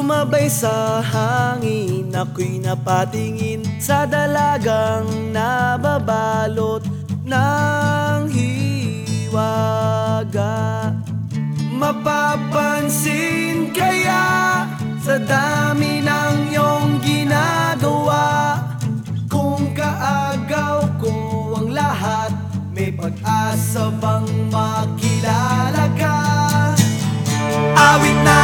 Sumabay sa hangin, ako'y napatingin sa dalagang nababalot ng hiwaga. Mapapansin kaya sa dami ng iyong ginagawa, kung kaagaw ko ang lahat, may pag-asa bang makilala ka? Awit na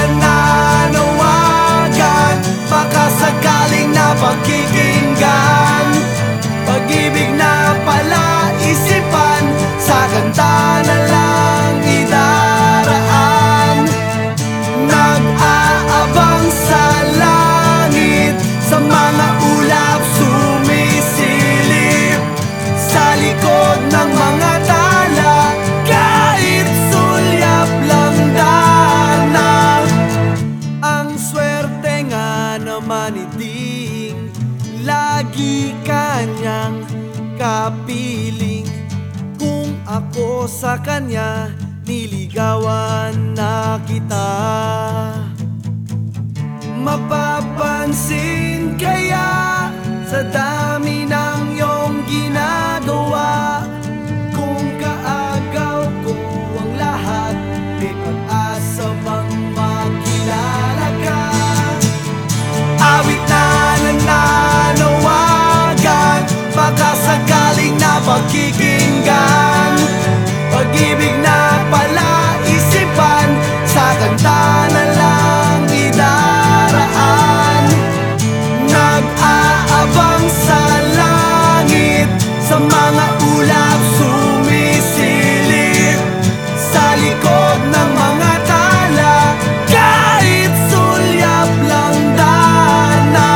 nananawagan, baka sakaling napakikinggan. Pag-ibig na pala isipan, sa kanta na lang idaraan. Nag-aabang sa langit, sa mga ulap sumisilip, sa likod ng mga tala, kahit sulyap lang dana. Ang swerte nga naman iting lagi kanyang kapiling. Kung ako sa kanya, niligawan na kita. Mapapansin kaya sa dami ng iyong ginagawa, kung kaagaw ko ang lahat, may pag-asa bang makilala ka? Awit na nananawagan, baka sakaling napakikinggan. Pag-ibig na pala isipan, sa kanta na lang idaraan. Nag-aabang sa langit, sa mga ulap sumisilip, sa likod ng mga tala, kahit sulyap lang dana.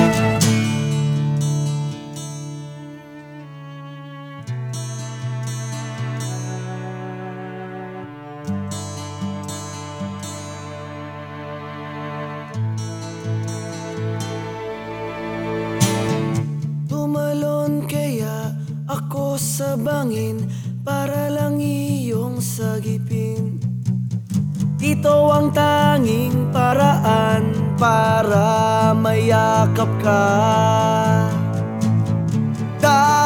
Tumalon kaya ako sa bangin, para lang iyong sagipin. Ito ang tanging paraan para mayakap ka.